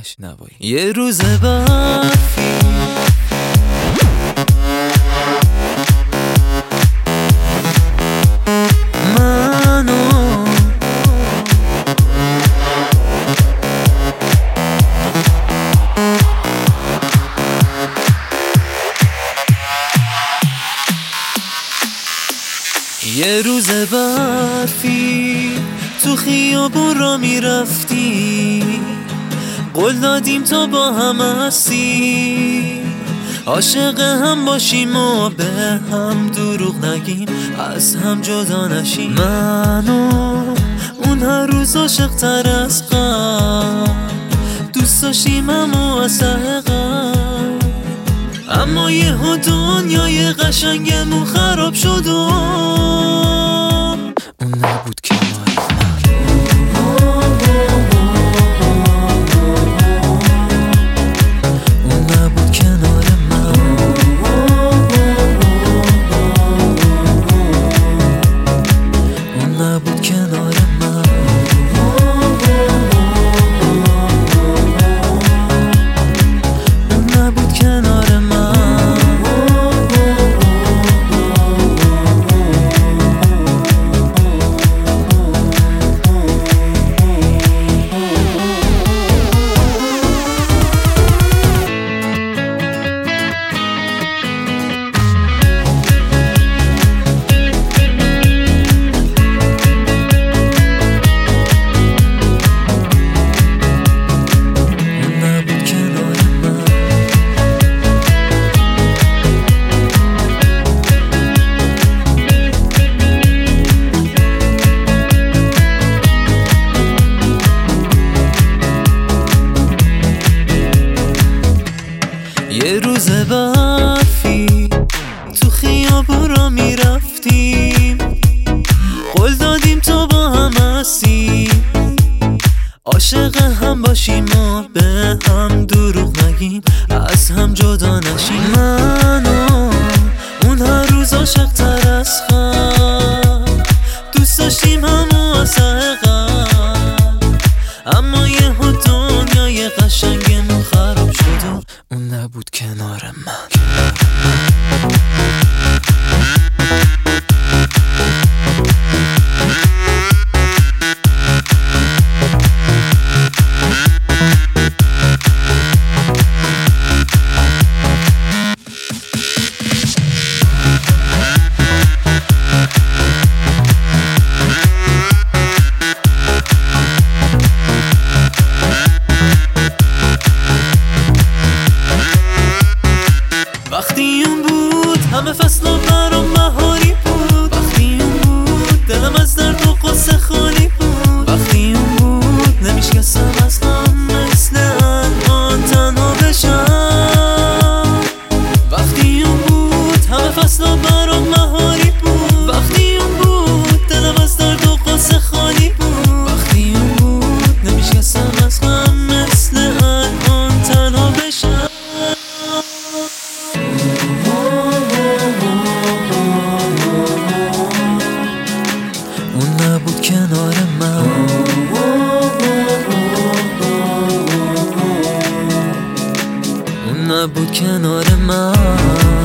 نوایی. یه روز برفی یه روز برفی تو خیابون را میرفتی، قول دادیم تا با هم هستی، عاشق هم باشیم و به هم دروغ نگیم، از هم جدا نشیم. من و اون هر روز عاشق تر از قبل، دوست داشتیم همو از قبل، اما یهو دنیای قشنگمون خراب شد و اون نبود کنار من. اون نبود کنار من. اون نبود کنار من. اون نبود کنار من. یه روز برفی تو خیابون را میرفتیم، قول دادیم تا با هم هستیم، عاشق هم باشیم و به هم دروغ نگیم، از هم جدا نشیم. من و اون هر روز عاشق تر از قبل، دوست داشتیم همو از قبل، اما یهو دنیای قشنگمون خراب شد و اون نبود کنار من. وقتی اون بود همه فصل برام بهاری بود، وقتی اون بود دلم از درد و قصه خالی بود، وقتی اون بود نمیشکستم از غم مثل الان تنها بشم، وقتی اون بود همه فصل برام بهاری بود، وقتی اون بود دلم از درد و قصه خالی بود، وقتی اون بود نمیشکستم از غم مثل الان تنها بشم. اون نبود کنار من. اون نبود کنار من.